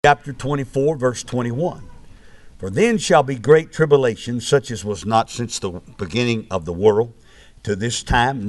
chapter 24, verse 21. For then shall be great tribulation, such as was not since the beginning of the world to this time,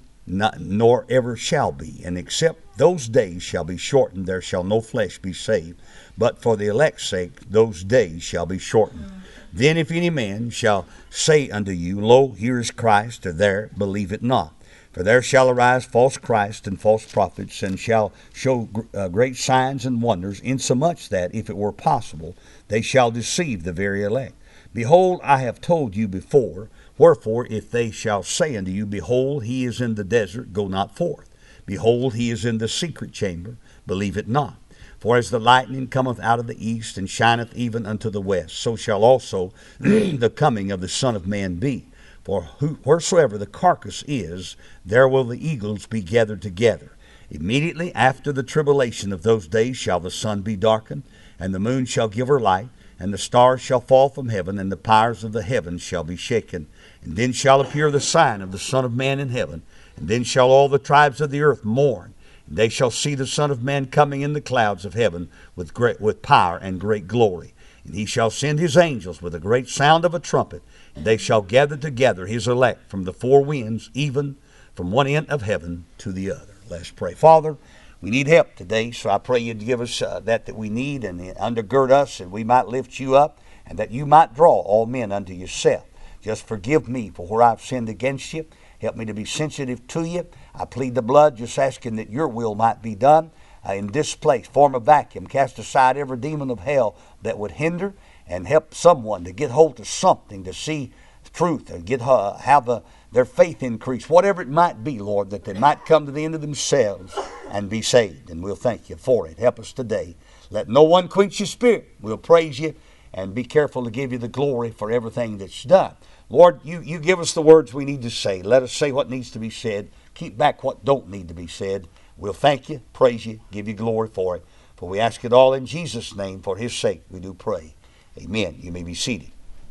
nor ever shall be. And except those days shall be shortened, there shall no flesh be saved. But for the elect's sake, those days shall be shortened. Then if any man shall say unto you, Lo, here is Christ, or there, believe it not. For there shall arise false Christs and false prophets, and shall show great signs and wonders, insomuch that, if it were possible, they shall deceive the very elect. Behold, I have told you before. Wherefore, if they shall say unto you, Behold, he is in the desert, go not forth. Behold, he is in the secret chamber, believe it not. For as the lightning cometh out of the east, and shineth even unto the west, so shall also the coming of the Son of Man be. For wheresoever the carcass is, there will the eagles be gathered together. Immediately after the tribulation of those days shall the sun be darkened, and the moon shall give her light, and the stars shall fall from heaven, and the powers of the heavens shall be shaken. And then shall appear the sign of the Son of Man in heaven, and then shall all the tribes of the earth mourn. And they shall see the Son of Man coming in the clouds of heaven with power and great glory. And he shall send his angels with a great sound of a trumpet, and they shall gather together his elect from the four winds, even from one end of heaven to the other. Let's pray. Father, we need help today, so I pray you'd give us that we need, and undergird us, and we might lift you up, and that you might draw all men unto yourself. Just forgive me for where I've sinned against you. Help me to be sensitive to you. I plead the blood, just asking that your will might be done in this place. Form a vacuum. Cast aside every demon of hell that would hinder, and help someone to get hold of something, to see truth, and have their faith increase. Whatever it might be, Lord, that they might come to the end of themselves and be saved. And we'll thank you for it. Help us today. Let no one quench your spirit. We'll praise you and be careful to give you the glory for everything that's done. Lord, you give us the words we need to say. Let us say what needs to be said. Keep back what don't need to be said. We'll thank you, praise you, give you glory for it. For we ask it all in Jesus' name. For his sake we do pray. Amen. You may be seated.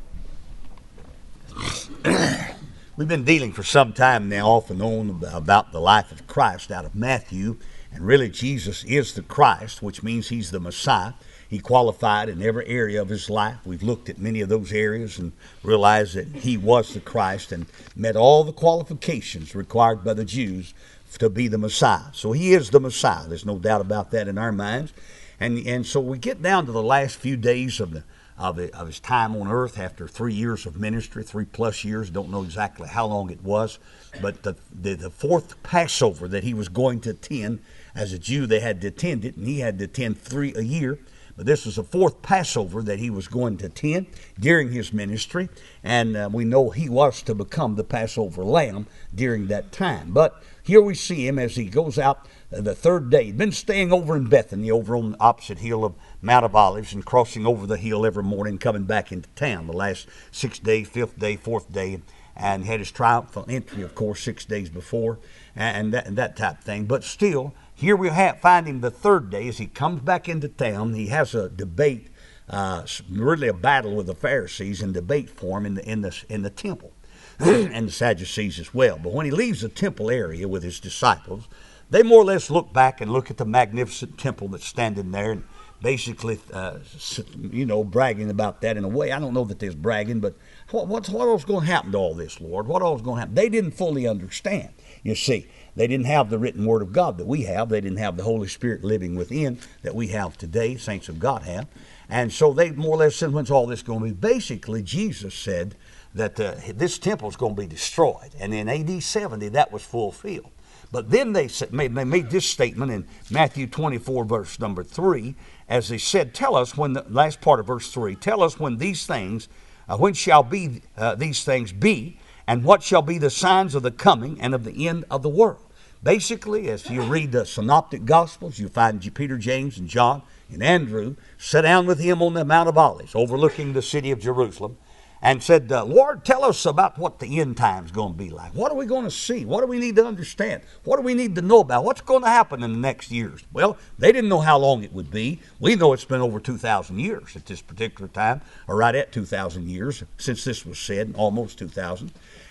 We've been dealing for some time now off and on about the life of Christ out of Matthew. And really Jesus is the Christ, which means he's the Messiah. He qualified in every area of his life. We've looked at many of those areas and realized that he was the Christ and met all the qualifications required by the Jews to be the Messiah. So he is the Messiah. There's no doubt about that in our minds. And so we get down to the last few days of his time on earth after 3 years of ministry, 3+ years. Don't know exactly how long it was. But the fourth Passover that he was going to attend, as a Jew they had to attend it, and he had to attend 3 a year. But this was the fourth Passover that he was going to attend during his ministry. And we know he was to become the Passover lamb during that time. But here we see him as he goes out the third day. He'd been staying over in Bethany, over on the opposite hill of Mount of Olives, and crossing over the hill every morning, coming back into town the last 6 days, fifth day, fourth day, and had his triumphal entry, of course, 6 days before, and that type of thing. But still, here we find him the third day as he comes back into town. He has a debate, really a battle with the Pharisees in debate form in the temple, and the Sadducees as well. But when he leaves the temple area with his disciples, they more or less look back and look at the magnificent temple that's standing there, and basically, bragging about that in a way. I don't know that there's bragging, but what all's going to happen to all this, Lord? What all's going to happen? They didn't fully understand, you see. They didn't have the written word of God that we have. They didn't have the Holy Spirit living within that we have today, saints of God have. And so they more or less said, when's all this going to be? Basically, Jesus said that this temple is going to be destroyed. And in AD 70, that was fulfilled. But then they made this statement in Matthew 24, verse number 3, as they said, tell us when, the last part of verse 3, tell us when these things, when shall be these things be, and what shall be the signs of the coming and of the end of the world. Basically, as you read the synoptic gospels, you find Peter, James, and John, and Andrew sat down with him on the Mount of Olives, overlooking the city of Jerusalem, and said, Lord, tell us about what the end time's going to be like. What are we going to see? What do we need to understand? What do we need to know about? What's going to happen in the next years? Well, they didn't know how long it would be. We know it's been over 2,000 years at this particular time, or right at 2,000 years since this was said, almost 2,000.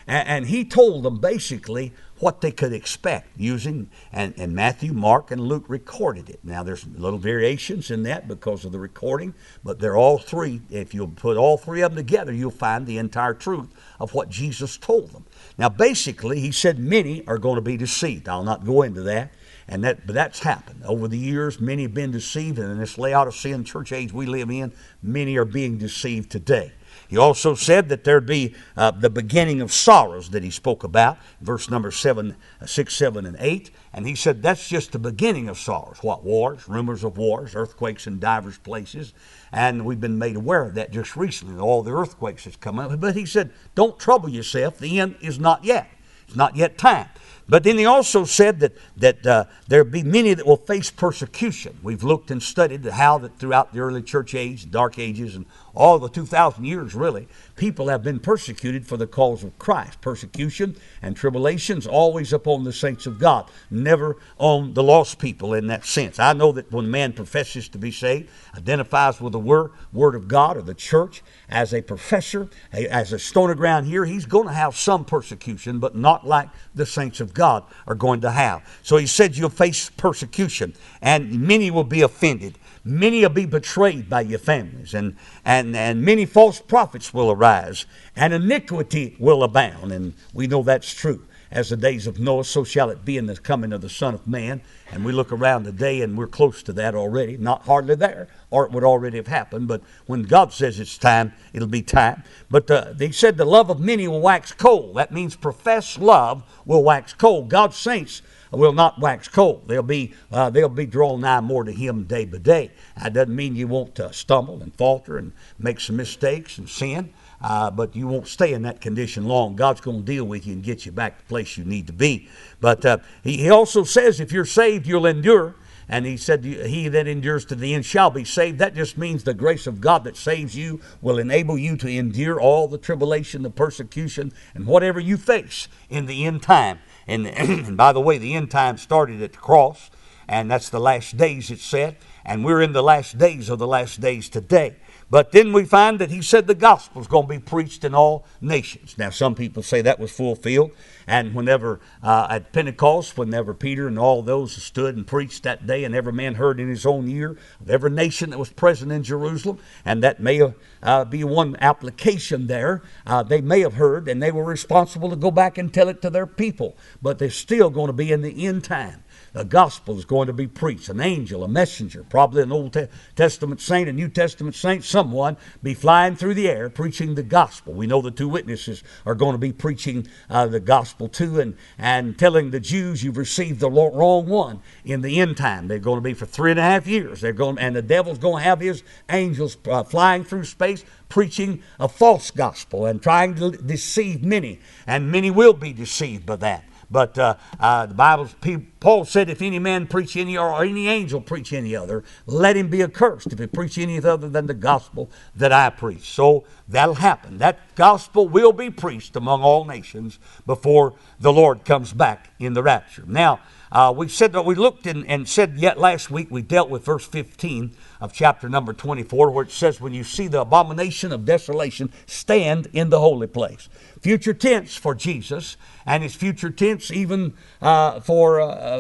And he told them basically what they could expect using, and Matthew, Mark, and Luke recorded it. Now there's little variations in that because of the recording, but they're all three. If you'll put all three of them together, you'll find the entire truth of what Jesus told them. Now basically, he said many are going to be deceived. I'll not go into that. But that's happened. Over the years, many have been deceived, and in this Laodicean church age we live in, many are being deceived today. He also said that there'd be the beginning of sorrows that he spoke about, verse number 6, 7, and 8. And he said that's just the beginning of sorrows. What? Wars, rumors of wars, earthquakes in divers places. And we've been made aware of that just recently, all the earthquakes that's come up. But he said, don't trouble yourself. The end is not yet. It's not yet time. But then he also said that there be many that will face persecution. We've looked and studied how that throughout the early church age, Dark Ages, and all the 2,000 years really, people have been persecuted for the cause of Christ. Persecution and tribulations always upon the saints of God, never on the lost people in that sense. I know that when man professes to be saved, identifies with the Word of God or the church as a professor, as a stone of ground here, he's going to have some persecution, but not like the saints of God are going to have. So he said you'll face persecution, and many will be offended. Many will be betrayed by your families, and many false prophets will arise, and iniquity will abound. And we know that's true. As the days of Noah, so shall it be in the coming of the Son of Man. And we look around today, and we're close to that already. Not hardly there, or it would already have happened. But when God says it's time, it'll be time. But they said the love of many will wax cold. That means professed love will wax cold. God's saints will not wax cold. They'll be drawn nigh more to Him day by day. That doesn't mean you won't stumble and falter and make some mistakes and sin. But you won't stay in that condition long. God's going to deal with you and get you back to the place you need to be. But he also says if you're saved, you'll endure. And he said, he that endures to the end shall be saved. That just means the grace of God that saves you will enable you to endure all the tribulation, the persecution, and whatever you face in the end time. And by the way, the end time started at the cross, and that's the last days, it said. And we're in the last days of the last days today. But then we find that he said the gospel is going to be preached in all nations. Now, some people say that was fulfilled. And whenever at Pentecost, whenever Peter and all those stood and preached that day, and every man heard in his own ear of every nation that was present in Jerusalem, and that may be one application there. They may have heard, and they were responsible to go back and tell it to their people. But they're still going to be in the end time. The gospel is going to be preached. An angel, a messenger, probably an Old Testament saint, a New Testament saint, someone be flying through the air preaching the gospel. We know the two witnesses are going to be preaching the gospel too, and telling the Jews you've received the wrong one in the end time. They're going to be for 3.5 years. And the devil's going to have his angels flying through space preaching a false gospel and trying to deceive many. And many will be deceived by that. But the Bible, Paul said, if any man preach any or any angel preach any other, let him be accursed if he preach any other than the gospel that I preach. So that'll happen. That gospel will be preached among all nations before the Lord comes back in the rapture. Now, we said that we looked and said yet last week we dealt with verse 15 of chapter number 24, where it says, when you see the abomination of desolation, stand in the holy place. Future tense for Jesus, and it's future tense even for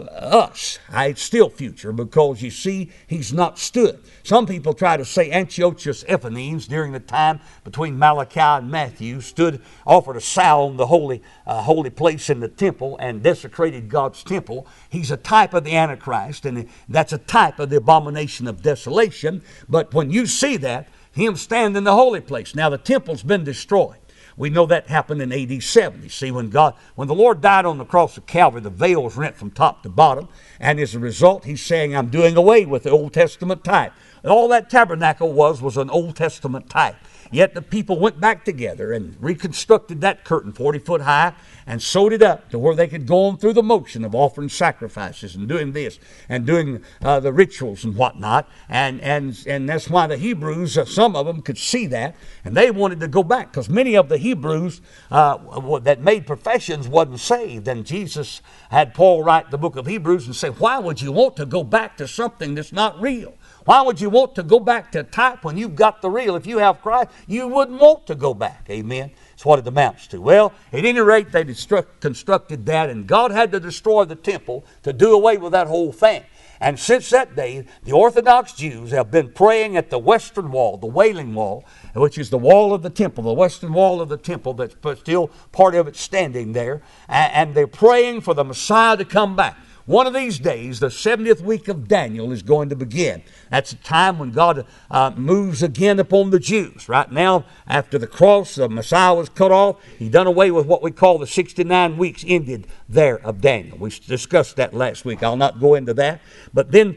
us. It's still future because you see, he's not stood. Some people try to say Antiochus Epiphanes during the time between Malachi and Matthew offered a sow on the holy place in the temple and desecrated God's temple. He's a type of the Antichrist, and that's a type of the abomination of desolation. But when you see that, him stand in the holy place. Now the temple's been destroyed. We know that happened in AD 70. See, when the Lord died on the cross of Calvary, the veil was rent from top to bottom. And as a result, he's saying, I'm doing away with the Old Testament type. And all that tabernacle was an Old Testament type. Yet the people went back together and reconstructed that curtain 40 foot high and sewed it up to where they could go on through the motion of offering sacrifices and doing this and doing the rituals and whatnot. And that's why the Hebrews, some of them could see that, and they wanted to go back because many of the Hebrews that made professions wasn't saved. And Jesus had Paul write the book of Hebrews and say, why would you want to go back to something that's not real? Why would you want to go back to type when you've got the real? If you have Christ, you wouldn't want to go back. Amen. That's what it amounts to. Well, at any rate, they constructed that, and God had to destroy the temple to do away with that whole thing. And since that day, the Orthodox Jews have been praying at the Western Wall, the Wailing Wall, which is the wall of the temple, the western wall of the temple that's still part of it standing there. And they're praying for the Messiah to come back. One of these days, the 70th week of Daniel is going to begin. That's a time when God moves again upon the Jews. Right now, after the cross, the Messiah was cut off. He done away with what we call the 69 weeks ended there of Daniel. We discussed that last week. I'll not go into that. But then,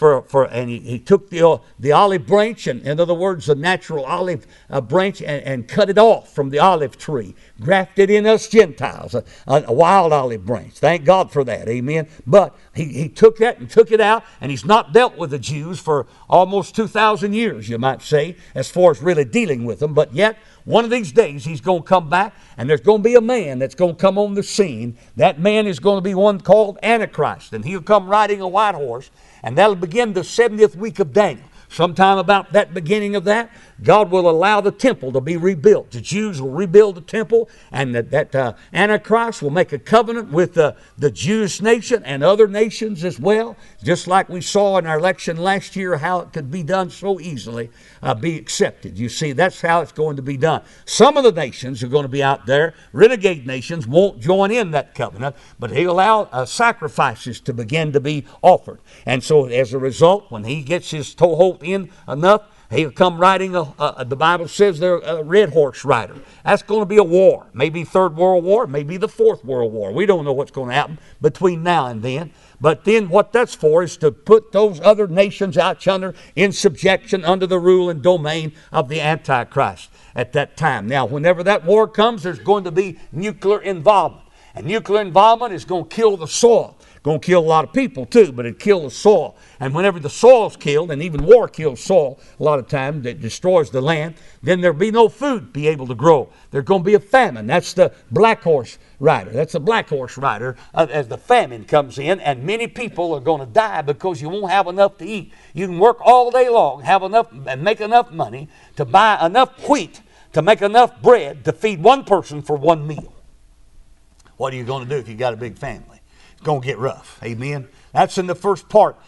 he took the olive branch, and in other words, the natural olive branch, and cut it off from the olive tree. Grafted in us Gentiles, a wild olive branch. Thank God for that. Amen. But he took that and took it out, and he's not dealt with the Jews for almost 2,000 years, you might say, as far as really dealing with them. But yet, one of these days, he's going to come back, and there's going to be a man that's going to come on the scene. That man is going to be one called Antichrist, and he'll come riding a white horse, and that'll begin the 70th week of Daniel. Sometime about that beginning of that, God will allow the temple to be rebuilt. The Jews will rebuild the temple, and that Antichrist will make a covenant with the Jewish nation and other nations as well, just like we saw in our election last year, how it could be done so easily, be accepted. You see, that's how it's going to be done. Some of the nations are going to be out there, renegade nations, won't join in that covenant, but he'll allow sacrifices to begin to be offered. And so as a result, when he gets his toehold in enough, he'll come riding, the Bible says they're a red horse rider. That's going to be a war. Maybe Third World War, maybe the Fourth World War. We don't know what's going to happen between now and then. But then what that's for is to put those other nations out yonder in subjection under the rule and domain of the Antichrist at that time. Now, whenever that war comes, there's going to be nuclear involvement. And nuclear involvement is going to kill the soil. Going to kill a lot of people too, but it kills the soil. And whenever the soil's killed, and even war kills soil a lot of times, that destroys the land, then there'll be no food be able to grow. There's going to be a famine. That's the black horse rider. That's the black horse rider as the famine comes in, and many people are going to die because you won't have enough to eat. You can work all day long, have enough and make enough money to buy enough wheat to make enough bread to feed one person for one meal. What are you going to do if you got a big family? Going to get rough. Amen. That's in the first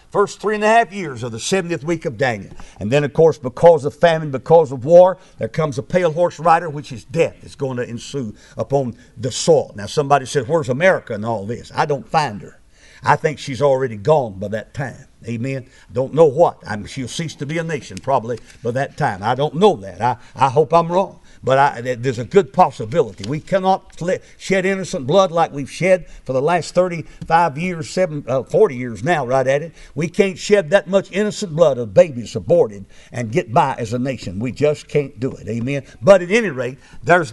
3.5 years of the 70th week of Daniel. And then, of course, because of famine, because of war, there comes a pale horse rider, which is death. It's going to ensue upon the soil. Now, somebody said, where's America in all this? I don't find her. I think she's already gone by that time. Amen. Don't know what. She'll cease to be a nation probably by that time. I don't know that. I hope I'm wrong. But there's a good possibility. We cannot shed innocent blood like we've shed for the last 35 years, 40 years now, right at it. We can't shed that much innocent blood of babies aborted and get by as a nation. We just can't do it. Amen. But at any rate, there's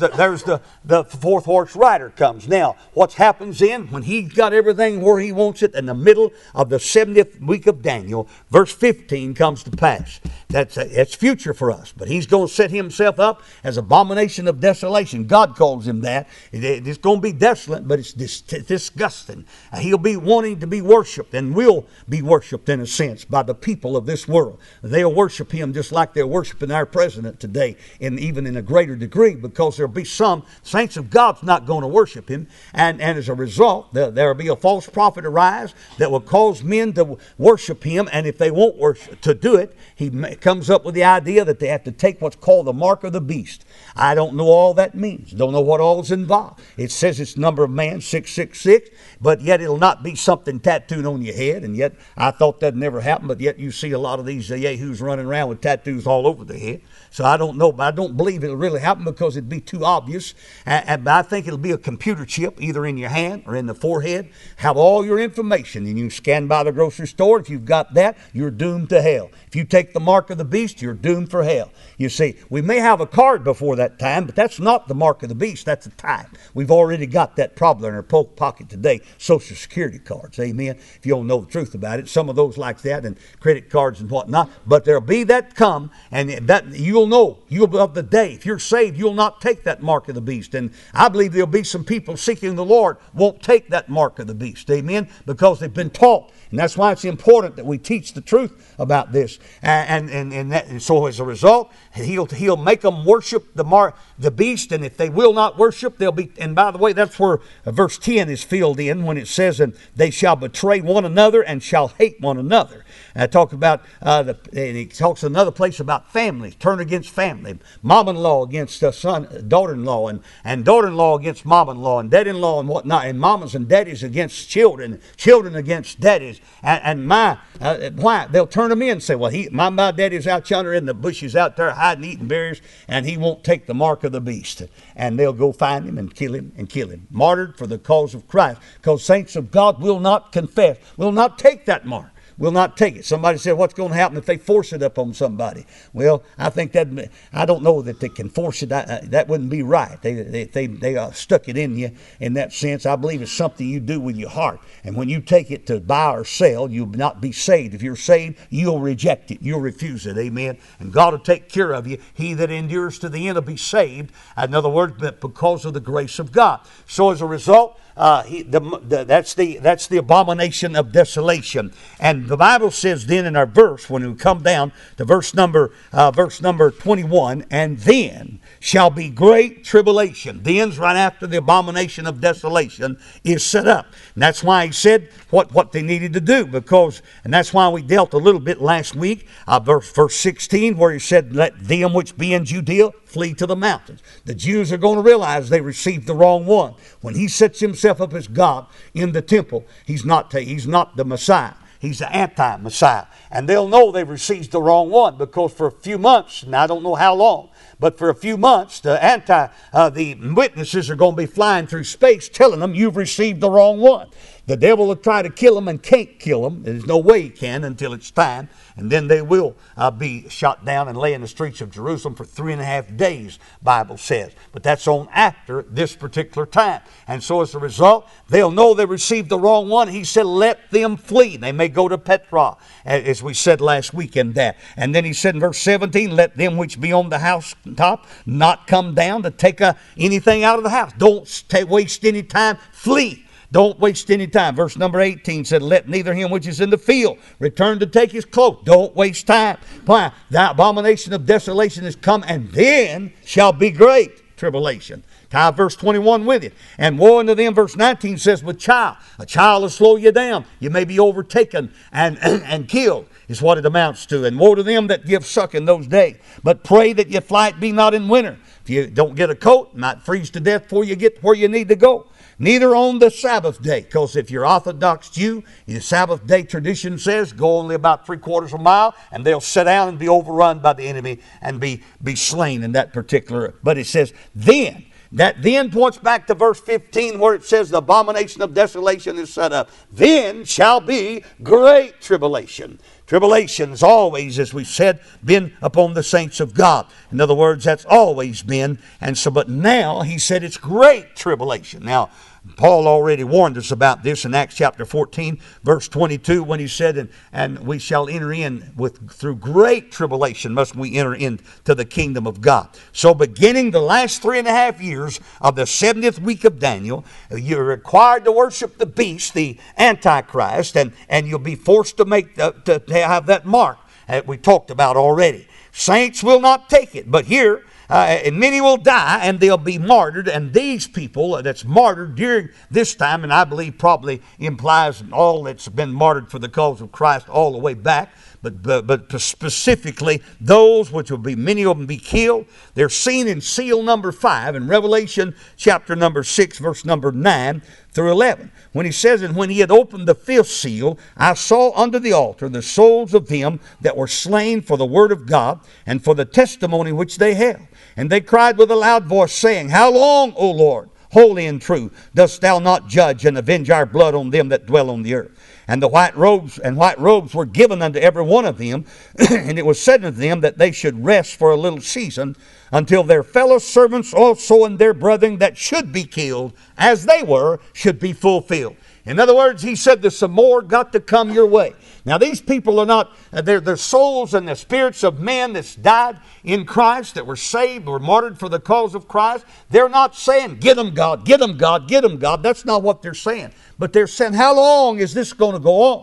the fourth horse rider comes. Now, what happens then when he's got everything where he wants it in the middle of the 70th week of Daniel, verse 15 comes to pass. That's future for us. But he's going to set himself up as abomination of desolation. God calls him that. It's going to be desolate, but it's disgusting. He'll be wanting to be worshipped and will be worshipped in a sense by the people of this world. They'll worship him just like they're worshiping our president today, and even in a greater degree, because there'll be some saints of God's not going to worship him. And as a result, there'll be a false prophet arise that will cause men to worship him. And if they won't worship to do it, he comes up with the idea that they have to take what's called the mark of the beast. I don't know all that means. Don't know what all's involved. It says it's number of man, 666, but yet it'll not be something tattooed on your head. And yet I thought that never happened, but yet you see a lot of these yahoos running around with tattoos all over their head. So I don't know, but I don't believe it'll really happen because it'd be too obvious. But I think it'll be a computer chip either in your hand or in the forehead. Have all your information, and you scan by the grocery store. If you've got that, you're doomed to hell. If you take the mark of the beast, you're doomed for hell. You see, we may have a card before that time, but that's not the mark of the beast. That's a type. We've already got that problem in our pocket today, Social Security cards. Amen. If you don't know the truth about it, some of those like that, and credit cards and whatnot. But there'll be that come, and that you'll know. You'll of the day. If you're saved, you'll not take that mark of the beast. And I believe there'll be some people seeking the Lord won't take that mark of the beast. Amen. Because they've been taught. And that's why it's important important that we teach the truth about this. And so as a result, he'll make them worship the beast, and if they will not worship, they'll be. And by the way, that's where verse 10 is filled in when it says, "And they shall betray one another and shall hate one another." And I talk about and he talks another place about families, turn against family, mom-in-law against son, daughter-in-law, and daughter-in-law against mom-in-law, and dad-in-law and whatnot, and mamas and daddies against children, children against daddies. Why? They'll turn them in and say, "Well, my daddy's out yonder in the bushes out there hiding, eating berries, and he won't take the mark of the beast." And they'll go find him and kill him. Martyred for the cause of Christ. Because saints of God will not confess, will not take that mark. Will not take it. Somebody said, what's going to happen if they force it up on somebody? Well, I think I don't know that they can force it. That wouldn't be right. They stuck it in you in that sense. I believe it's something you do with your heart. And when you take it to buy or sell, you'll not be saved. If you're saved, you'll reject it. You'll refuse it. Amen. And God will take care of you. He that endures to the end will be saved. In other words, because of the grace of God. So as a result, that's the abomination of desolation. And the Bible says then in our verse, when we come down to verse number 21, "And then shall be great tribulation." Then's right after the abomination of desolation is set up. And that's why he said what they needed to do, and that's why we dealt a little bit last week, verse 16, where he said, "Let them which be in Judea flee to the mountains." The Jews are going to realize they received the wrong one. When he sets himself up as God in the temple, he's not the Messiah. He's the anti-Messiah. And they'll know they've received the wrong one, because for a few months, and I don't know how long, but for a few months, the witnesses are going to be flying through space telling them, you've received the wrong one. The devil will try to kill them and can't kill them. There's no way he can until it's time. And then they will be shot down and lay in the streets of Jerusalem for 3.5 days, Bible says. But that's on after this particular time. And so as a result, they'll know they received the wrong one. He said, let them flee. They may go to Petra, as we said last week in that. And then he said in verse 17, let them which be on the housetop not come down to take anything out of the house. Don't waste any time. Flee. Don't waste any time. Verse number 18 said, let neither him which is in the field return to take his cloak. Don't waste time. Why? The abomination of desolation is come, and then shall be great tribulation. Tie verse 21 with it. And woe unto them, verse 19 says, with child. A child will slow you down. You may be overtaken and killed, is what it amounts to. And woe to them that give suck in those days. But pray that your flight be not in winter. If you don't get a coat, you might freeze to death before you get where you need to go. Neither on the Sabbath day, because if you're Orthodox Jew, the Sabbath day tradition says go only about 3/4 of a mile, and they'll sit down and be overrun by the enemy and be slain in that particular. But it says then. That then points back to verse 15 where it says the abomination of desolation is set up. Then shall be great tribulation. Tribulation has always, as we've said, been upon the saints of God. In other words, that's always been. And so, but now he said it's great tribulation. Now, Paul already warned us about this in Acts chapter 14, verse 22, when he said, and we shall enter in through great tribulation must we enter into the kingdom of God. So beginning the last 3.5 years of the 70th week of Daniel, you're required to worship the beast, the Antichrist, and you'll be forced to have that mark that we talked about already. Saints will not take it, but here, and many will die, and they'll be martyred. And these people that's martyred during this time, and I believe probably implies all that's been martyred for the cause of Christ all the way back, but specifically those which will be, many of them be killed. They're seen in seal number 5 in Revelation chapter number 6, verse number 9 through 11. When he says, and when he had opened the 5th seal, I saw under the altar the souls of them that were slain for the word of God and for the testimony which they held. And they cried with a loud voice, saying, how long, O Lord, holy and true, dost thou not judge and avenge our blood on them that dwell on the earth? And the white robes were given unto every one of them, and it was said unto them that they should rest for a little season, until their fellow servants also and their brethren that should be killed, as they were, should be fulfilled. In other words, he said there's some more got to come your way. Now these people are not, they're souls and the spirits of men that's died in Christ, that were saved, were martyred for the cause of Christ. They're not saying, get them God, get them God, get them God. That's not what they're saying. But they're saying, how long is this going to go on?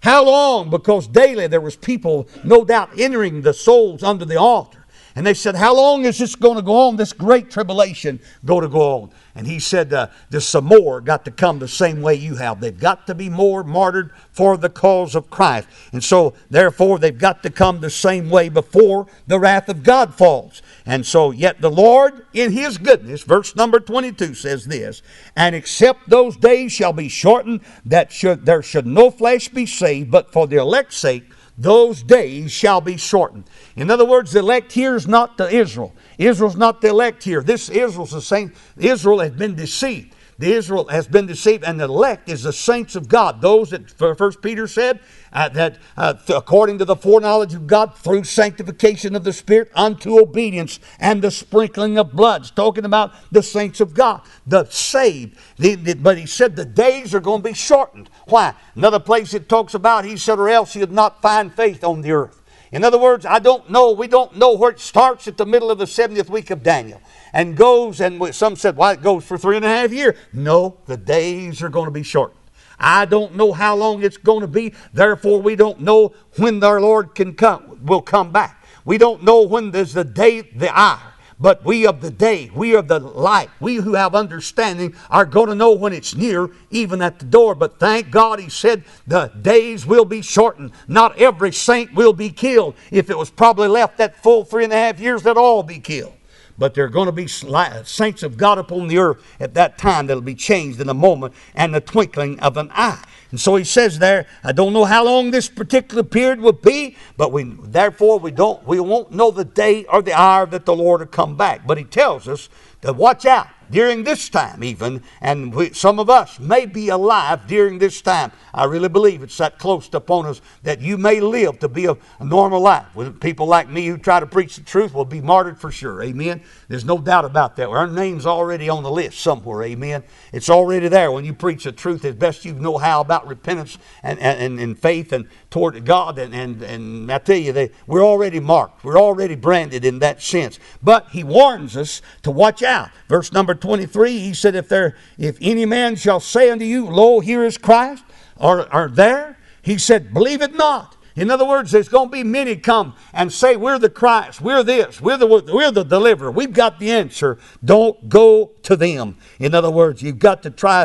How long? Because daily there was people, no doubt, entering the souls under the altar. And they said, how long is this going to go on, this great tribulation go on? And he said, there's some more got to come the same way you have. They've got to be more martyred for the cause of Christ. And so, therefore, they've got to come the same way before the wrath of God falls. And so, yet the Lord, in His goodness, verse number 22 says this, and except those days shall be shortened, that there should no flesh be saved, but for the elect's sake, those days shall be shortened. In other words, the elect here is not the Israel. Israel's not the elect here. This Israel's the saint. Israel has been deceived. The Israel has been deceived, and the elect is the saints of God. Those that 1 Peter said that according to the foreknowledge of God through sanctification of the Spirit unto obedience and the sprinkling of blood. It's talking about the saints of God, the saved. But he said the days are going to be shortened. Why? Another place it talks about, he said, or else you'd not find faith on the earth. In other words, we don't know where it starts at the middle of the 70th week of Daniel and goes, and some said, well, it goes for 3.5 years. No, the days are going to be shortened. I don't know how long it's going to be. Therefore, we don't know when our Lord will come back. We don't know when there's the day, the hour. But we of the day, we of the light, we who have understanding are going to know when it's near, even at the door. But thank God, He said, the days will be shortened. Not every saint will be killed. If it was probably left that full 3.5 years, they'd all be killed. But there are going to be saints of God upon the earth at that time that'll be changed in a moment and the twinkling of an eye. And so he says there, I don't know how long this particular period will be, but we won't know the day or the hour that the Lord will come back. But he tells us to watch out during this time even, and some of us may be alive during this time. I really believe it's that close upon us that you may live to be a normal life. People like me who try to preach the truth will be martyred for sure. Amen. There's no doubt about that. Our name's already on the list somewhere. Amen. It's already there when you preach the truth as best you know how about repentance and faith and toward God. And I tell you, we're already marked. We're already branded in that sense. But he warns us to watch out. Verse number 23, he said, if any man shall say unto you, lo, here is Christ, or there, he said, believe it not. In other words, there's going to be many come and say, we're the Christ, we're this, we're the deliverer, we've got the answer. Don't go to them. In other words, you've got to try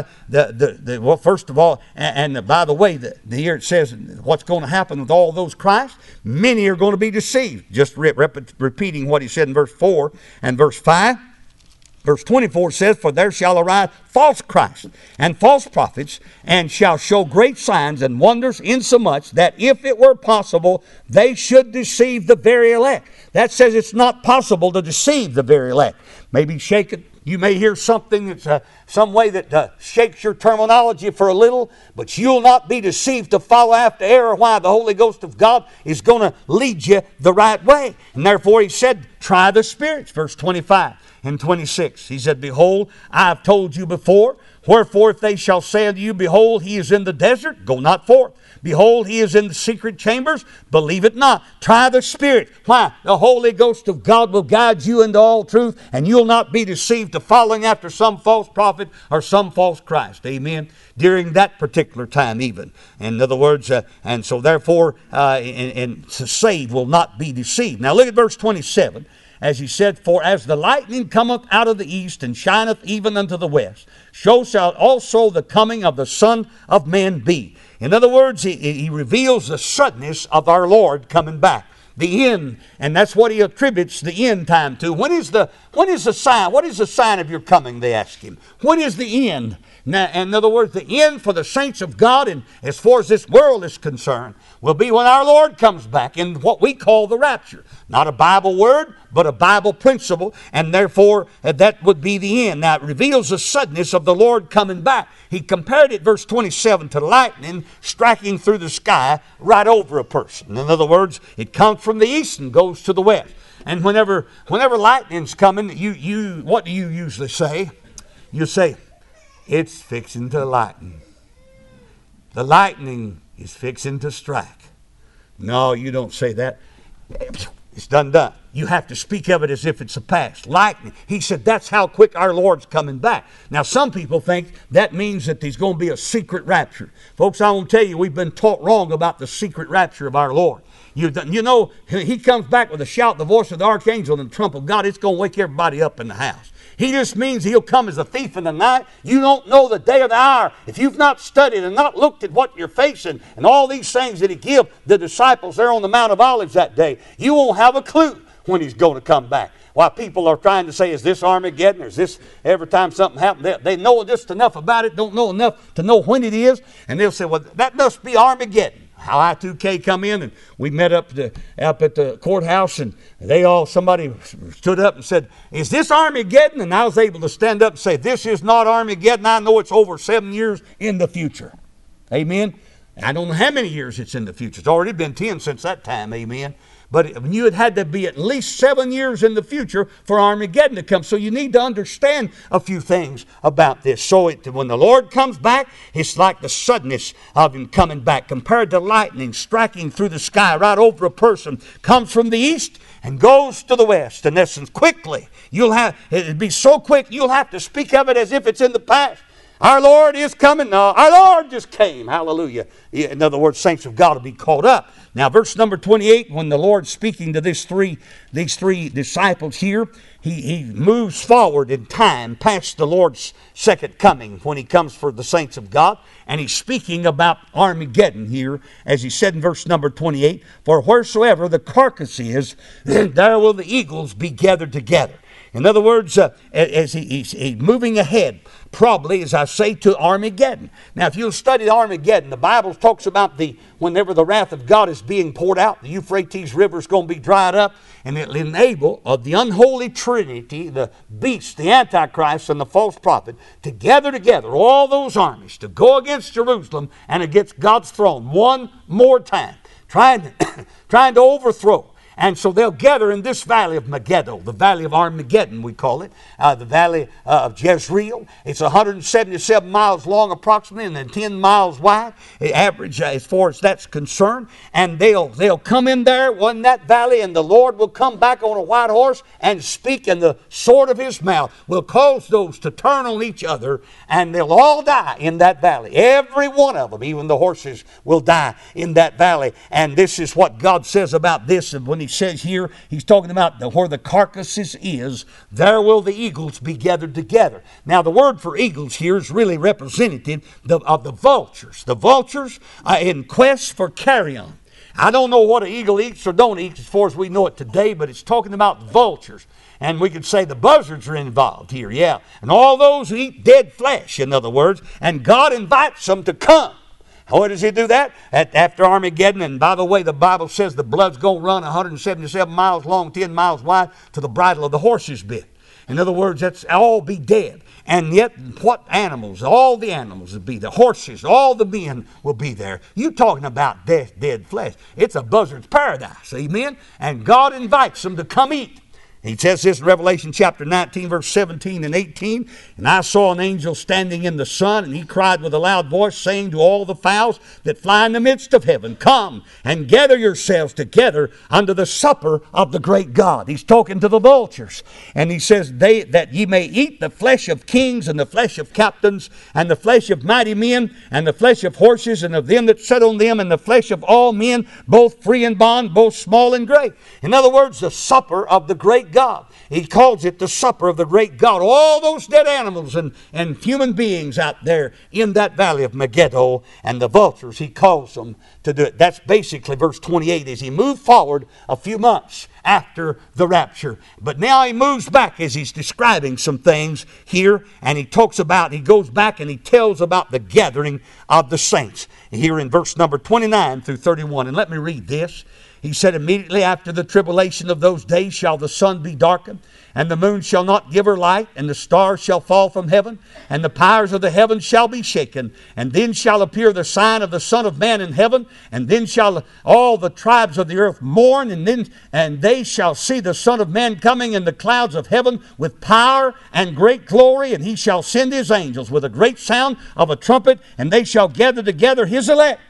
well, first of all, and by the way, here it says what's going to happen with all those Christ. Many are going to be deceived. Just repeating what he said in verse 4 and verse 5. Verse 24 says, for there shall arise false Christs and false prophets, and shall show great signs and wonders, insomuch that if it were possible, they should deceive the very elect. That says it's not possible to deceive the very elect. Maybe shake it. You may hear something that's some way that shakes your terminology for a little, but you'll not be deceived to follow after error. Why? The Holy Ghost of God is going to lead you the right way. And therefore he said, try the spirits. Verse 25 and 26. He said, behold, I have told you before. Wherefore if they shall say unto you, behold, he is in the desert, go not forth. Behold, he is in the secret chambers, believe it not. Try the Spirit. Why? The Holy Ghost of God will guide you into all truth, and you'll not be deceived to following after some false prophet or some false Christ. Amen. During that particular time even. In other words, and so therefore, and the saved will not be deceived. Now look at verse 27. As he said, for as the lightning cometh out of the east and shineth even unto the west, so shall also the coming of the Son of Man be. In other words, he reveals the suddenness of our Lord coming back. The end, and that's what he attributes the end time to. When is the sign? What is the sign of your coming, they ask him. When is the end? Now, in other words, the end for the saints of God, and as far as this world is concerned, will be when our Lord comes back in what we call the rapture. Not a Bible word, but a Bible principle, and therefore that would be the end. Now it reveals the suddenness of the Lord coming back. He compared it, verse 27, to lightning striking through the sky right over a person. In other words, it comes from the east and goes to the west. And whenever lightning's coming, what do you usually say? You say, it's fixing to lighten. The lightning is fixing to strike. No, you don't say that. It's done. you have to speak of it as if it's a past. Lightning. He said that's how quick our Lord's coming back. Now, some people think that means that there's going to be a secret rapture. Folks, I want to tell you, we've been taught wrong about the secret rapture of our Lord. You know, he comes back with a shout, the voice of the archangel, and the trump of God. It's going to wake everybody up in the house. He just means he'll come as a thief in the night. You don't know the day or the hour. If you've not studied and not looked at what you're facing and all these things that he gave the disciples there on the Mount of Olives that day, you won't have a clue when he's going to come back. While people are trying to say, is this Armageddon, or is this every time something happens? They know just enough about it, don't know enough to know when it is, and they'll say, well, that must be Armageddon. How I2K come in, and we met up at the courthouse, and somebody stood up and said, is this Armageddon? And I was able to stand up and say, this is not Armageddon. I know it's over 7 years in the future. Amen. I don't know how many years it's in the future. It's already been 10 since that time. Amen. But you had to be at least 7 years in the future for Armageddon to come. So you need to understand a few things about this. So when the Lord comes back, it's like the suddenness of Him coming back, compared to lightning striking through the sky right over a person, comes from the east and goes to the west. In essence, quickly. It'll be so quick, you'll have to speak of it as if it's in the past. Our Lord is coming. No, our Lord just came. Hallelujah. In other words, saints of God will be caught up. Now, verse number 28, when the Lord's speaking to these three disciples here, he moves forward in time past the Lord's second coming when He comes for the saints of God. And He's speaking about Armageddon here, as He said in verse number 28, for wheresoever the carcass is, there will the eagles be gathered together. In other words, as he's moving ahead, probably, as I say, to Armageddon. Now, if you'll study Armageddon, the Bible talks about whenever the wrath of God is being poured out, the Euphrates River is going to be dried up, and it'll enable the unholy trinity, the beast, the Antichrist, and the false prophet, to gather together all those armies to go against Jerusalem and against God's throne one more time, trying to overthrow. And so they'll gather in this valley of Megiddo, the valley of Armageddon, we call it, the valley of Jezreel. It's 177 miles long approximately and then 10 miles wide, average as far as that's concerned. And they'll come in there in that valley, and the Lord will come back on a white horse and speak, and the sword of His mouth will cause those to turn on each other, and they'll all die in that valley. Every one of them, even the horses, will die in that valley. And this is what God says about this, and when He says here, He's talking about where the carcasses is, there will the eagles be gathered together. Now, the word for eagles here is really representative of the vultures. The vultures are in quest for carrion. I don't know what an eagle eats or don't eat as far as we know it today, but it's talking about vultures. And we could say the buzzards are involved here, yeah. And all those who eat dead flesh, in other words, and God invites them to come. How does He do that? After Armageddon, and by the way, the Bible says the blood's going to run 177 miles long, 10 miles wide, to the bridle of the horse's bit. In other words, that's all be dead. And yet, what animals? All the animals will be, the horses, all the men will be there. You talking about dead flesh. It's a buzzard's paradise, amen? And God invites them to come eat. He says this in Revelation chapter 19, verse 17 and 18. And I saw an angel standing in the sun, and he cried with a loud voice, saying to all the fowls that fly in the midst of heaven, come and gather yourselves together unto the supper of the great God. He's talking to the vultures. And he says, that ye may eat the flesh of kings, and the flesh of captains, and the flesh of mighty men, and the flesh of horses, and of them that sit on them, and the flesh of all men, both free and bond, both small and great. In other words, the supper of the great God. He calls it the supper of the great God. All those dead animals and human beings out there in that valley of Megiddo, and the vultures, He calls them to do it. That's basically verse 28 as He moved forward a few months after the rapture. But now He moves back as He's describing some things here, and He goes back and He tells about the gathering of the saints here in verse number 29 through 31. And let me read this. He said, immediately after the tribulation of those days shall the sun be darkened, and the moon shall not give her light, and the stars shall fall from heaven, and the powers of the heavens shall be shaken. And then shall appear the sign of the Son of Man in heaven, and then shall all the tribes of the earth mourn, and they shall see the Son of Man coming in the clouds of heaven with power and great glory, and He shall send His angels with a great sound of a trumpet, and they shall gather together His elect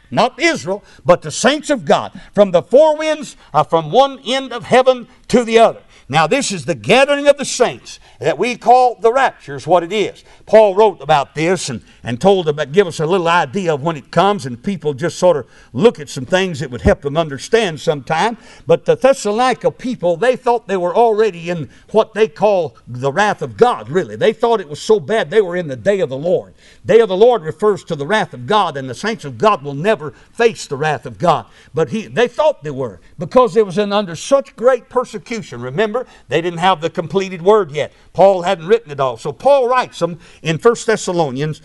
not Israel, but the saints of God, from the four winds, from one end of heaven to the other. Now this is the gathering of the saints that we call the rapture is what it is. Paul wrote about this and told about, give us a little idea of when it comes, and people just sort of look at some things that would help them understand sometime. But the Thessalonica people, they thought they were already in what they call the wrath of God, really. They thought it was so bad they were in the day of the Lord. Day of the Lord refers to the wrath of God, and the saints of God will never face the wrath of God. But they thought they were, because they was under such great persecution. Remember, they didn't have the completed word yet. Paul hadn't written it all. So Paul writes them in 2 Thessalonians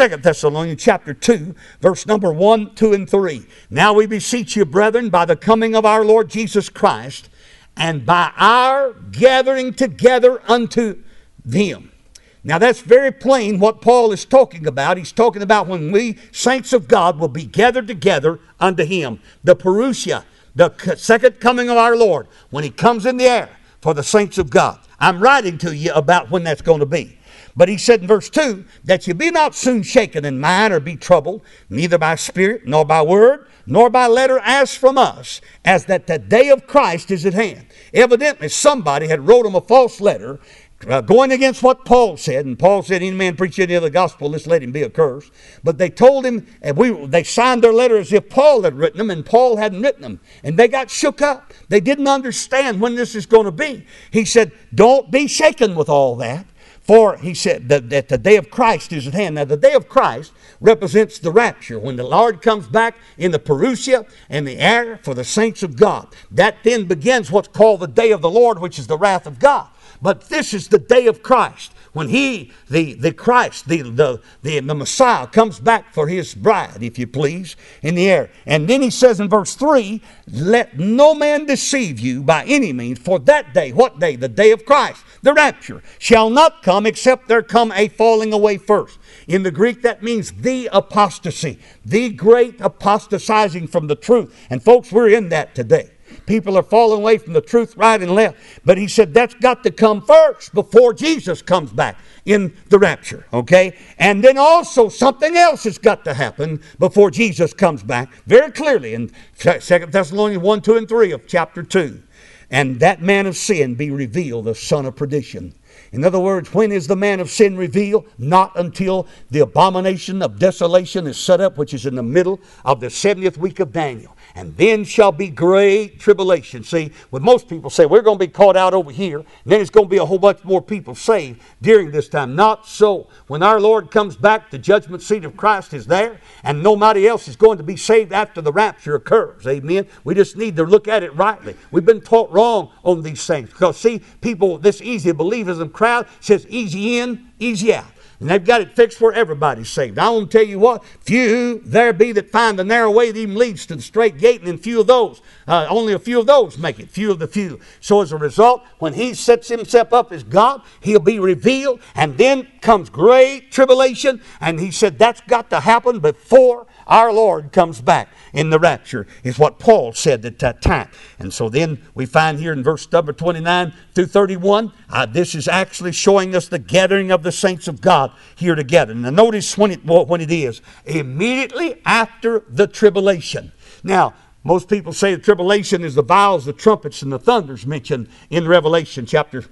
chapter 2, verse number 1, 2, and 3. Now we beseech you, brethren, by the coming of our Lord Jesus Christ, and by our gathering together unto Him. Now that's very plain what Paul is talking about. He's talking about when we, saints of God, will be gathered together unto Him. The parousia, the second coming of our Lord, when He comes in the air for the saints of God. I'm writing to you about when that's going to be. But he said in verse 2, that you be not soon shaken in mind or be troubled, neither by spirit, nor by word, nor by letter as from us, as that the day of Christ is at hand. Evidently somebody had wrote him a false letter, going against what Paul said. And Paul said, any man preach any other gospel, let's let him be accursed. But they told him, and they signed their letter as if Paul had written them, and Paul hadn't written them. And they got shook up. They didn't understand when this is going to be. He said, don't be shaken with all that. For, he said, that the day of Christ is at hand. Now, the day of Christ represents the rapture, when the Lord comes back in the parousia and the air for the saints of God. That then begins what's called the day of the Lord, which is the wrath of God. But this is the day of Christ, when He, the Christ, the Messiah, comes back for His bride, if you please, in the air. And then he says in verse 3, let no man deceive you by any means, for that day, what day? The day of Christ, the rapture, shall not come except there come a falling away first. In the Greek, that means the apostasy, the great apostatizing from the truth. And folks, we're in that today. People are falling away from the truth right and left. But he said that's got to come first before Jesus comes back in the rapture. Okay? And then also something else has got to happen before Jesus comes back. Very clearly in 2 Thessalonians 1, 2, and 3 of chapter 2. And that man of sin be revealed, the son of perdition. In other words, when is the man of sin revealed? Not until the abomination of desolation is set up, which is in the middle of the 70th week of Daniel. And then shall be great tribulation. See, when most people say, we're going to be caught out over here, and then it's going to be a whole bunch more people saved during this time. Not so. When our Lord comes back, the judgment seat of Christ is there, and nobody else is going to be saved after the rapture occurs. Amen? We just need to look at it rightly. We've been taught wrong on these things. Because, see, people, this easy believism crowd says easy in, easy out. And they've got it fixed where everybody's saved. I want to tell you what, few there be that find the narrow way that even leads to the straight gate, and then few of those, only a few of those make it, few of the few. So as a result, when He sets Himself up as God, He'll be revealed, and then comes great tribulation, and He said that's got to happen before our Lord comes back in the rapture, is what Paul said at that time. And so then we find here in verse number 29 through 31, this is actually showing us the gathering of the saints of God here together. Now notice when it is, immediately after the tribulation. Now, most people say the tribulation is the vials, the trumpets, and the thunders mentioned in Revelation chapter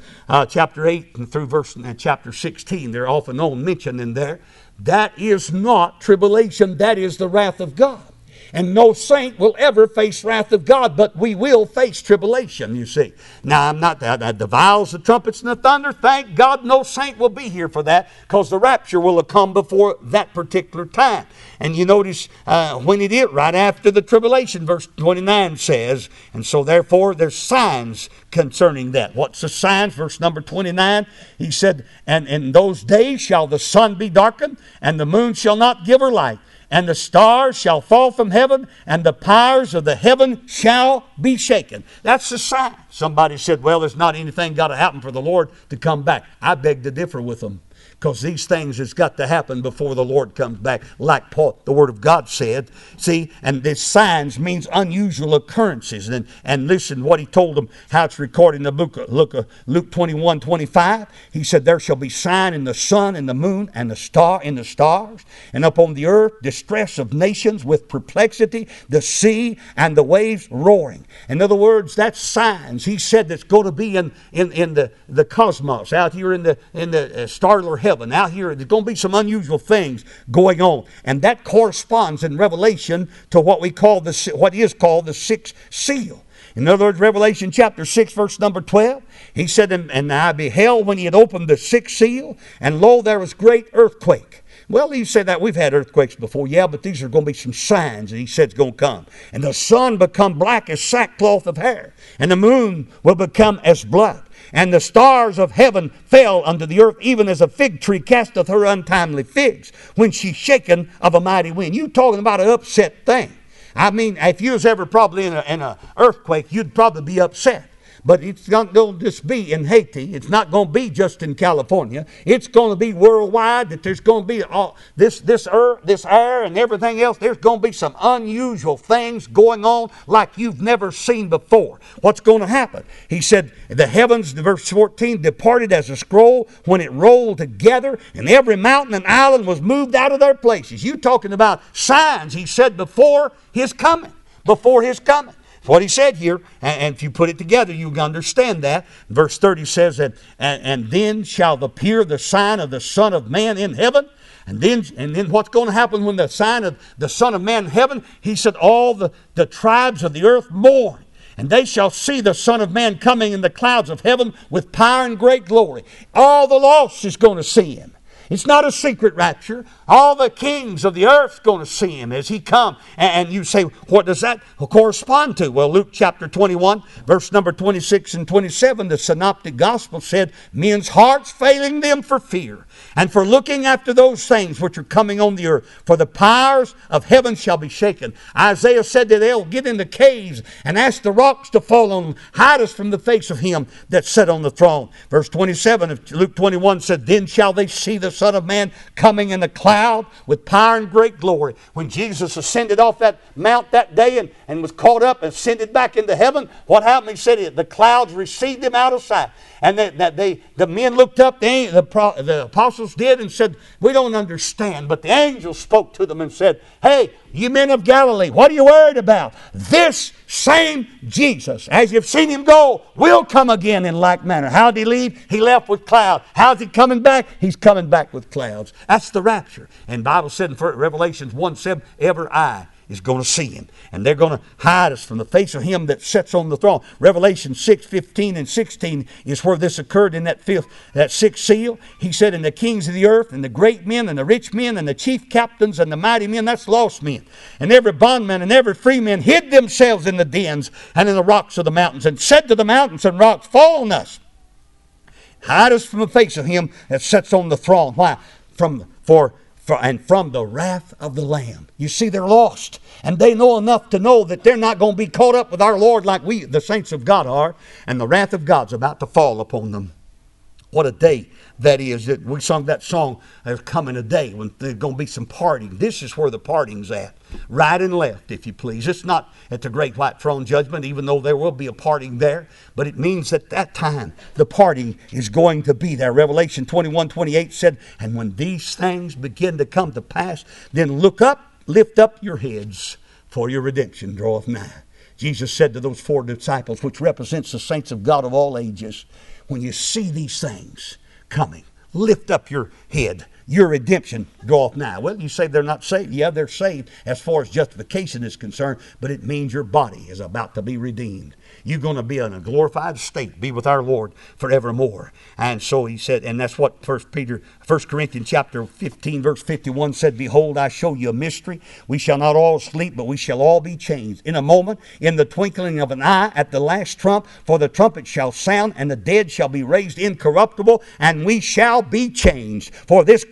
8 and through verse chapter 16. They're off and on mentioned in there. That is not tribulation. That is the wrath of God. And no saint will ever face wrath of God, but we will face tribulation, you see. Now, I'm not the vials, the trumpets, and the thunder. Thank God no saint will be here for that, because the rapture will have come before that particular time. And you notice when it is, right after the tribulation, verse 29 says, and so therefore there's signs concerning that. What's the signs? Verse number 29, he said, and in those days shall the sun be darkened, and the moon shall not give her light. And the stars shall fall from heaven, and the powers of the heaven shall be shaken. That's the sign. Somebody said, well, there's not anything got to happen for the Lord to come back. I beg to differ with them. because these things has got to happen before the Lord comes back, like Paul, the Word of God said. See, and this signs means unusual occurrences. And listen what he told them, how it's recorded in the book of Luke 21:25. He said, there shall be sign in the sun and the moon and the star in the stars, and upon the earth distress of nations with perplexity, the sea and the waves roaring. In other words, that's signs. He said that's going to be in the cosmos, out here in the starlar heaven. Out here, there's going to be some unusual things going on, and that corresponds in Revelation to what is called the sixth seal. In other words, Revelation chapter 6, verse number 12, he said, and I beheld when he had opened the sixth seal, and lo, there was great earthquake. Well, he said that we've had earthquakes before, yeah, but these are going to be some signs that he said is going to come. And the sun become black as sackcloth of hair, and the moon will become as blood. And the stars of heaven fell unto the earth, even as a fig tree casteth her untimely figs, when she's shaken of a mighty wind. You talking about an upset thing. I mean, if you was ever probably in an earthquake, you'd probably be upset. But it's not going to just be in Haiti. It's not going to be just in California. It's going to be worldwide. That there's going to be all this earth, this air, and everything else. There's going to be some unusual things going on like you've never seen before. What's going to happen? He said, the heavens, verse 14, departed as a scroll when it rolled together, and every mountain and island was moved out of their places. You talking about signs, he said, before his coming. Before his coming. What he said here, and if you put it together, you understand that. Verse 30 says that, and then shall appear the sign of the Son of Man in heaven. And then what's going to happen when the sign of the Son of Man in heaven? He said, all the tribes of the earth mourn. And they shall see the Son of Man coming in the clouds of heaven with power and great glory. All the lost is going to see him. It's not a secret rapture. All the kings of the earth are going to see him as he comes. And you say, what does that correspond to? Well, Luke chapter 21, verse number 26 and 27, the synoptic gospel said, men's hearts failing them for fear, and for looking after those things which are coming on the earth. For the powers of heaven shall be shaken. Isaiah said that they'll get in the caves and ask the rocks to fall on them. Hide us from the face of him that sat on the throne. Verse 27 of Luke 21 said, then shall they see the Son of Man coming in the cloud with power and great glory. When Jesus ascended off that mount that day and was caught up and ascended back into heaven, what happened? He said the clouds received him out of sight. And the men looked up, the apostles did, and said, we don't understand. But the angel spoke to them and said, hey, you men of Galilee, what are you worried about? This same Jesus, as you've seen him go, will come again in like manner. How did he leave? He left with clouds. How's he coming back? He's coming back with clouds. That's the rapture. And the Bible said in Revelations 1:7, every eye is going to see him. And they're going to hide us from the face of him that sits on the throne. Revelation 6:15 and 16 is where this occurred in that sixth seal. He said, and the kings of the earth, and the great men, and the rich men, and the chief captains, and the mighty men, that's lost men, and every bondman and every free man hid themselves in the dens and in the rocks of the mountains, and said to the mountains and rocks, fall on us. Hide us from the face of him that sits on the throne. Why? From the wrath of the Lamb. You see, they're lost. And they know enough to know that they're not going to be caught up with our Lord like we, the saints of God, are. And the wrath of God's about to fall upon them. What a day that is. We sung that song, there's coming a day when there's going to be some partying. This is where the partying's at. Right and left, if you please. It's not at the great white throne judgment, even though there will be a partying there. But it means that that time, the partying is going to be there. Revelation 21:28 said, and when these things begin to come to pass, then look up, lift up your heads, for your redemption draweth nigh. Jesus said to those 4 disciples, which represents the saints of God of all ages, when you see these things coming, lift up your head. Your redemption draweth nigh. Well, you say they're not saved. Yeah, they're saved as far as justification is concerned, but it means your body is about to be redeemed. You're going to be in a glorified state, be with our Lord forevermore. And so he said, and that's what 1 Corinthians chapter 15, verse 51 said, behold, I show you a mystery. We shall not all sleep, but we shall all be changed. In a moment, in the twinkling of an eye, at the last trump, for the trumpet shall sound, and the dead shall be raised incorruptible, and we shall be changed. For this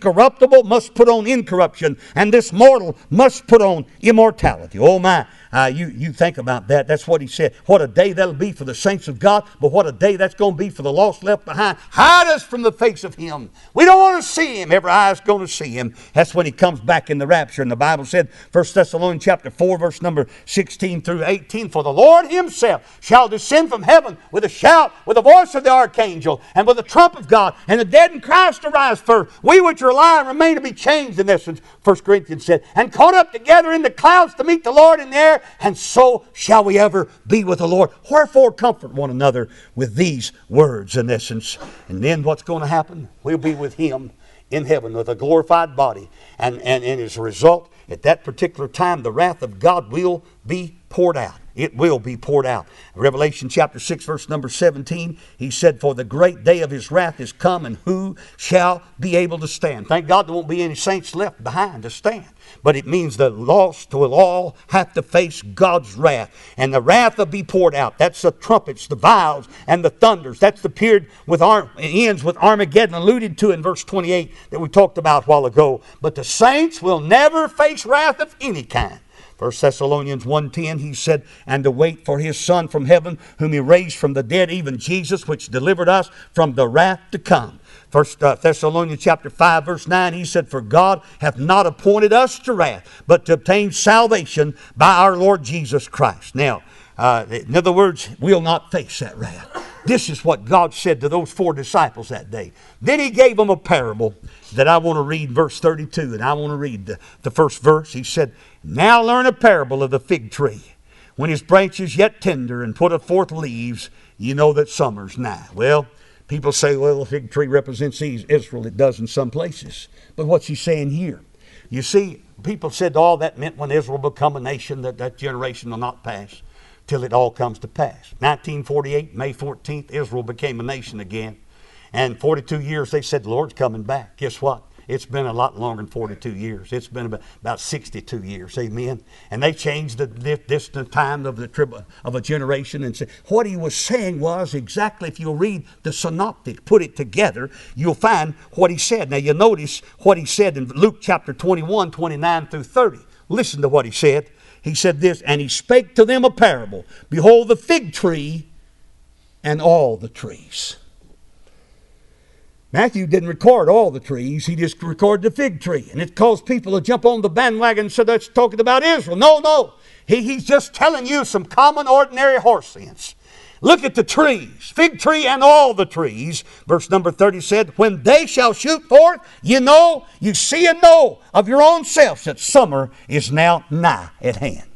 corruptible must put on incorruption, and this mortal must put on immortality. Oh my. You think about that. That's what he said. What a day that'll be for the saints of God, but what a day that's going to be for the lost left behind. Hide us from the face of Him. We don't want to see Him. Every eye is going to see Him. That's when He comes back in the rapture. And the Bible said, 1 Thessalonians chapter 4, verse number 16 through 18, for the Lord Himself shall descend from heaven with a shout, with the voice of the archangel, and with the trump of God, and the dead in Christ arise first. We which are alive remain to be changed, in essence, 1 Corinthians said, and caught up together in the clouds to meet the Lord in the air, and so shall we ever be with the Lord. Wherefore comfort one another with these words, in essence. And then what's going to happen? We'll be with Him in heaven with a glorified body. And as a result, at that particular time, the wrath of God will be poured out. It will be poured out. Revelation chapter 6, verse number 17, he said, for the great day of His wrath is come, and who shall be able to stand? Thank God there won't be any saints left behind to stand. But it means the lost will all have to face God's wrath. And the wrath will be poured out. That's the trumpets, the vials, and the thunders. That's the period ends with Armageddon, alluded to in verse 28 that we talked about a while ago. But the saints will never face wrath of any kind. 1 Thessalonians 1:10, he said, and to wait for His Son from heaven, whom He raised from the dead, even Jesus, which delivered us from the wrath to come. 1 Thessalonians chapter 5, verse 9, he said, for God hath not appointed us to wrath, but to obtain salvation by our Lord Jesus Christ. Now, in other words, we'll not face that wrath. This is what God said to those 4 disciples that day. Then He gave them a parable that I want to read, verse 32, and I want to read the first verse. He said, now learn a parable of the fig tree. When his branch is yet tender and putteth forth leaves, you know that summer's nigh. Well, people say, well, the fig tree represents Israel. It does in some places. But what's he saying here? You see, people said all that meant when Israel become a nation, that generation will not pass till it all comes to pass. 1948, May 14th, Israel became a nation again. And 42 years, they said the Lord's coming back. Guess what? It's been a lot longer than 42 years. It's been about 62 years. Amen. And they changed the distant time of a generation. And what he was saying was exactly, if you'll read the synoptic, put it together, you'll find what he said. Now you notice what he said in Luke chapter 21, 29 through 30. Listen to what he said. He said this, and he spake to them a parable. Behold, the fig tree and all the trees. Matthew didn't record all the trees. He just recorded the fig tree. And it caused people to jump on the bandwagon and say that's talking about Israel. No. He's just telling you some common, ordinary horse sense. Look at the trees, fig tree and all the trees. Verse number 30 said, when they shall shoot forth, you see and know of your own selves that summer is now nigh at hand.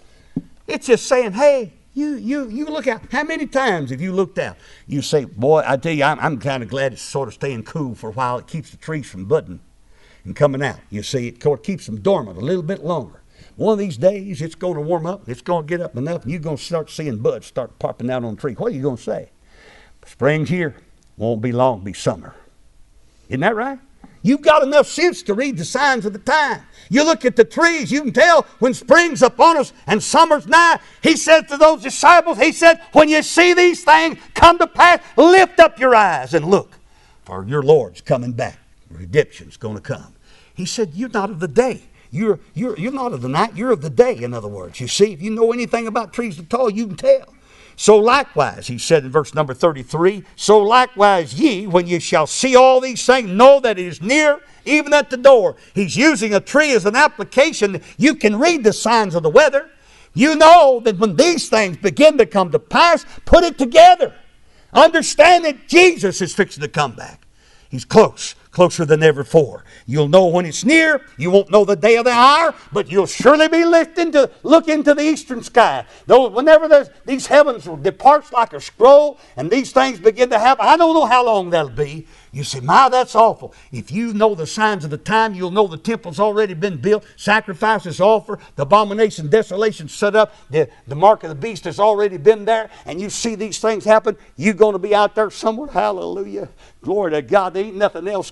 It's just saying, hey, you look out. How many times have you looked out? You say, boy, I tell you, I'm kind of glad it's sort of staying cool for a while. It keeps the trees from budding and coming out. You see, it keeps them dormant a little bit longer. One of these days, it's going to warm up. It's going to get up enough, and you're going to start seeing buds start popping out on the tree. What are you going to say? Spring's here. Won't be long, be summer. Isn't that right? You've got enough sense to read the signs of the time. You look at the trees, you can tell when spring's upon us and summer's nigh. He said to those disciples, he said, when you see these things come to pass, lift up your eyes and look, for your Lord's coming back. Redemption's going to come. He said, you're not of the day. You're not of the night, you're of the day, in other words. You see, if you know anything about trees at all, you can tell. So likewise, he said in verse number 33, so likewise ye, when ye shall see all these things, know that it is near, even at the door. He's using a tree as an application. You can read the signs of the weather. You know that when these things begin to come to pass, put it together. Understand that Jesus is fixing to come back. He's closer than ever before. You'll know when it's near. You won't know the day of the hour, but you'll surely be lifting to look into the eastern sky. Though whenever these heavens departs like a scroll and these things begin to happen, I don't know how long that'll be. You say, my, that's awful. If you know the signs of the time, you'll know the temple's already been built, sacrifices offered, the abomination, desolation set up, the mark of the beast has already been there, and you see these things happen, you're going to be out there somewhere. Hallelujah. Glory to God. There ain't nothing else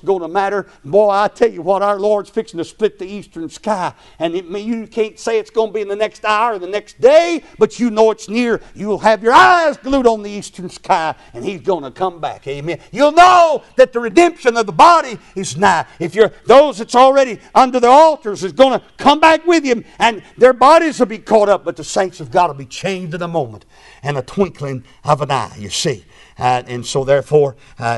going to matter. Boy, I tell you what, our Lord's fixing to split the eastern sky. And you can't say it's going to be in the next hour or the next day, but you know it's near. You'll have your eyes glued on the eastern sky, and He's going to come back. Amen. You'll know that the redemption of the body is nigh. If you're those that's already under the altars is going to come back with Him, and their bodies will be caught up, but the saints of God will be changed in a moment and a twinkling of an eye, you see. And so therefore,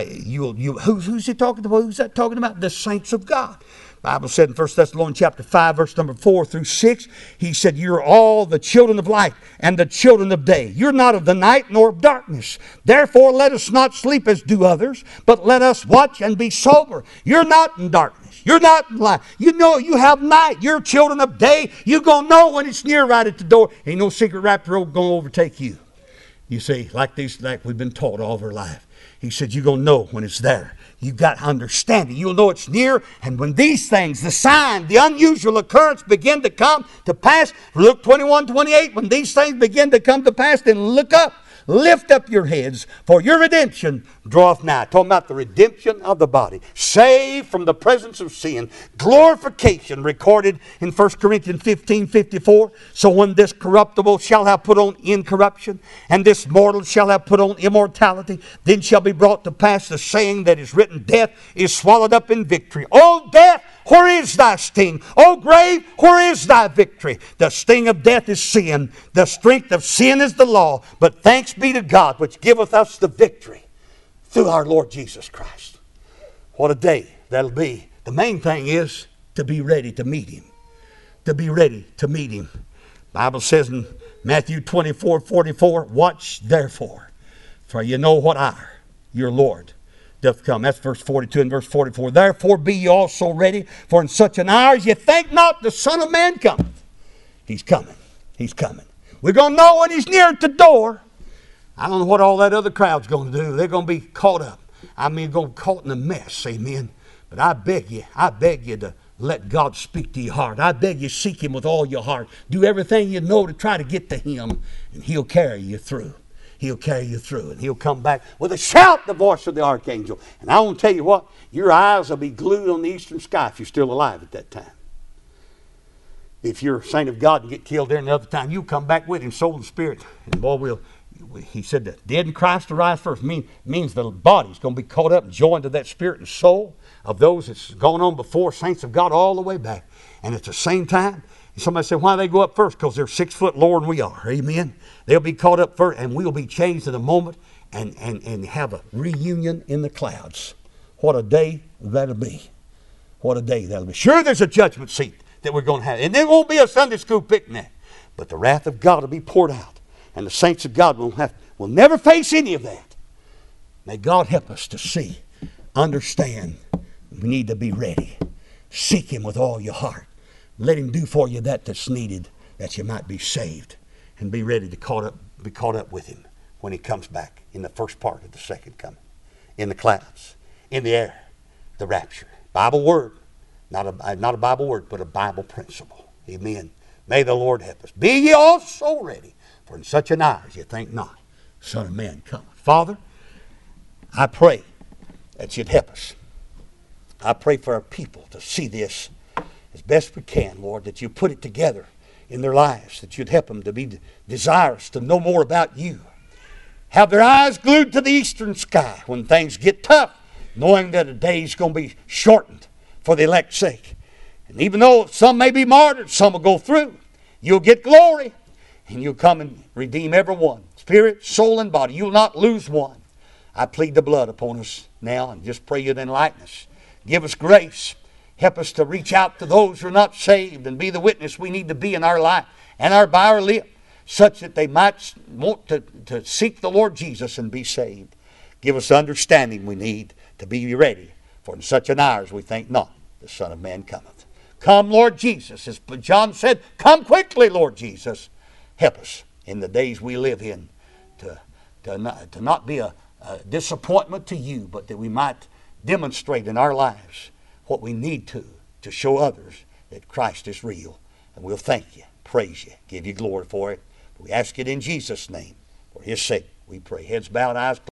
who's he talking about? Who's that talking about? The saints of God. The Bible said in 1 Thessalonians chapter 5, verse number 4 through 6, He said, you're all the children of light and the children of day. You're not of the night nor of darkness. Therefore, let us not sleep as do others, but let us watch and be sober. You're not in darkness. You're not in light. You know you have night. You're children of day. You're going to know when it's near right at the door. Ain't no secret rapture going to overtake you. You see, like we've been taught all of our life. He said, you're going to know when it's there. You've got understanding. You'll know it's near. And when these things, the sign, the unusual occurrence begin to come to pass, Luke 21:28, when these things begin to come to pass, then look up. Lift up your heads, for your redemption draweth nigh. Talking about the redemption of the body. Saved from the presence of sin. Glorification recorded in 1 Corinthians 15:54. So when this corruptible shall have put on incorruption, and this mortal shall have put on immortality, then shall be brought to pass the saying that is written, death is swallowed up in victory. O death, where is thy sting? O grave, where is thy victory? The sting of death is sin. The strength of sin is the law. But thanks be to God, which giveth us the victory through our Lord Jesus Christ. What a day that'll be. The main thing is to be ready to meet Him. To be ready to meet Him. The Bible says in Matthew 24:44, watch therefore, for you know what hour your Lord doth come. That's verse 42 and verse 44. Therefore be ye also ready, for in such an hour as ye think not, the Son of Man cometh. He's coming. He's coming. We're going to know when He's near at the door. I don't know what all that other crowd's going to do. They're going to be caught up. Going to be caught in a mess. Amen. But I beg you to let God speak to your heart. I beg you, seek Him with all your heart. Do everything you know to try to get to Him, and He'll carry you through. He'll carry you through, and He'll come back with a shout, the voice of the archangel. And I want to tell you what, your eyes will be glued on the eastern sky if you're still alive at that time. If you're a saint of God and get killed there another time, you'll come back with Him, soul and spirit. And boy, He said that dead in Christ to rise first means the body's going to be caught up and joined to that spirit and soul of those that's gone on before, saints of God, all the way back. And at the same time, somebody said, why do they go up first? Because they're 6 foot lower than we are. Amen. They'll be caught up first, and we'll be changed in a moment and have a reunion in the clouds. What a day that'll be. What a day that'll be. Sure, there's a judgment seat that we're going to have. And there won't be a Sunday school picnic. But the wrath of God will be poured out. And the saints of God will never face any of that. May God help us to see, understand. We need to be ready. Seek Him with all your heart. Let Him do for you that's needed, that you might be saved. And be ready to be caught up with Him when He comes back in the first part of the second coming. In the clouds, in the air, the rapture. Bible word. Not a Bible word, but a Bible principle. Amen. May the Lord help us. Be ye also ready, for in such an hour as you think not, Son of Man cometh. Father, I pray that You'd help us. I pray for our people to see this as best we can, Lord, that You put it together in their lives, that You'd help them to be desirous to know more about You. Have their eyes glued to the eastern sky when things get tough, knowing that a day's going to be shortened for the elect's sake. And even though some may be martyred, some will go through, You'll get glory, and You'll come and redeem everyone, spirit, soul, and body. You'll not lose one. I plead the blood upon us now and just pray You'd enlighten us. Give us grace. Help us to reach out to those who are not saved and be the witness we need to be in our life and by our lip, such that they might want to seek the Lord Jesus and be saved. Give us the understanding we need to be ready, for in such an hour as we think not, the Son of Man cometh. Come, Lord Jesus. As John said, come quickly, Lord Jesus. Help us in the days we live in to not be a disappointment to You, but that we might demonstrate in our lives what we need to show others that Christ is real. And we'll thank You, praise You, give You glory for it. We ask it in Jesus' name. For His sake we pray. Heads bowed, eyes closed.